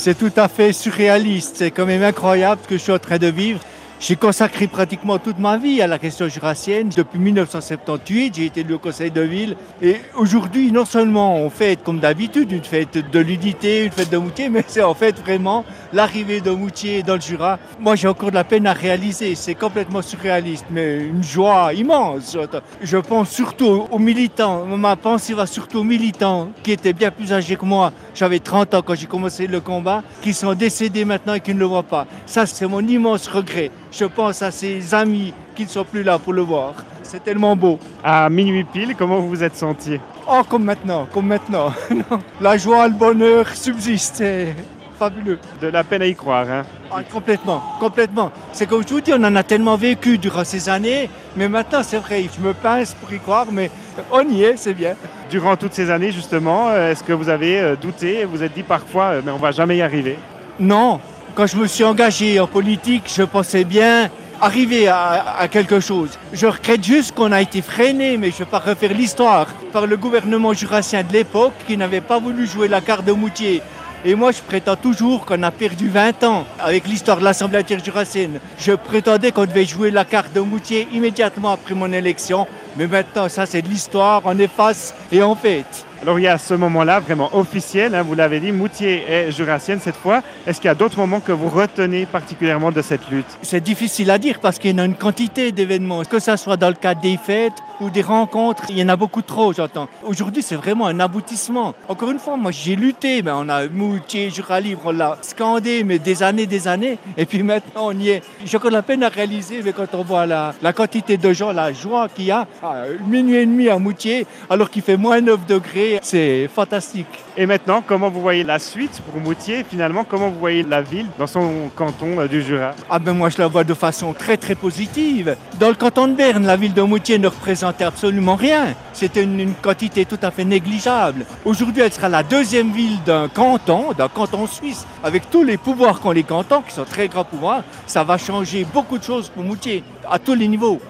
C'est tout à fait surréaliste. C'est quand même incroyable ce que je suis en train de vivre. J'ai consacré pratiquement toute ma vie à la question jurassienne. Depuis 1978, j'ai été élu au conseil de ville. Et aujourd'hui, non seulement on fête comme d'habitude une fête de l'unité, une fête de Moutier, mais c'est en fait vraiment l'arrivée de Moutier dans le Jura. Moi, j'ai encore de la peine à réaliser. C'est complètement surréaliste, mais une joie immense. Je pense surtout aux militants. Ma pensée va surtout aux militants qui étaient bien plus âgés que moi. J'avais 30 ans quand j'ai commencé le combat, qui sont décédés maintenant et qui ne le voient pas. Ça, c'est mon immense regret. Je pense à ses amis qui ne sont plus là pour le voir. C'est tellement beau. À minuit pile, comment vous vous êtes senti? Oh, comme maintenant, comme maintenant. La joie, le bonheur subsistent. C'est fabuleux. De la peine à y croire, hein? Ah, complètement, complètement. C'est comme je vous dis, on en a tellement vécu durant ces années, mais maintenant, c'est vrai, je me pince pour y croire, mais on y est, c'est bien. Durant toutes ces années, justement, est-ce que vous avez douté, vous êtes dit parfois, mais on va jamais y arriver? Non, quand je me suis engagé en politique, je pensais bien arriver à quelque chose. Je regrette juste qu'on a été freiné, mais je ne vais pas refaire l'histoire, par le gouvernement jurassien de l'époque qui n'avait pas voulu jouer la carte de Moutier. Et moi, je prétends toujours qu'on a perdu 20 ans avec l'histoire de l'Assemblée interjurassienne. Je prétendais qu'on devait jouer la carte de Moutier immédiatement après mon élection. Mais maintenant, ça, c'est de l'histoire, on efface et on fête. Alors, il y a ce moment-là vraiment officiel, hein, vous l'avez dit, Moutier est jurassienne cette fois. Est-ce qu'il y a d'autres moments que vous retenez particulièrement de cette lutte? C'est difficile à dire parce qu'il y en a une quantité d'événements, que ce soit dans le cadre des fêtes ou des rencontres, il y en a beaucoup trop, j'entends. Aujourd'hui, c'est vraiment un aboutissement. Encore une fois, moi, j'ai lutté, mais on a Moutier, Jura libre, on l'a scandé, mais des années, et puis maintenant, on y est. J'ai encore la peine à réaliser, mais quand on voit la quantité de gens, la joie qu'il y a, à minuit et demi à Moutier, alors qu'il fait moins 9 degrés, c'est fantastique. Et maintenant, comment vous voyez la suite pour Moutier? Finalement, comment vous voyez la ville dans son canton du Jura? Ah ben moi, je la vois de façon très très positive. Dans le canton de Berne, la ville de Moutier ne représentait absolument rien. C'était une quantité tout à fait négligeable. Aujourd'hui, elle sera la deuxième ville d'un canton suisse, avec tous les pouvoirs qu'ont les cantons, qui sont très grands pouvoirs. Ça va changer beaucoup de choses pour Moutier, à tous les niveaux.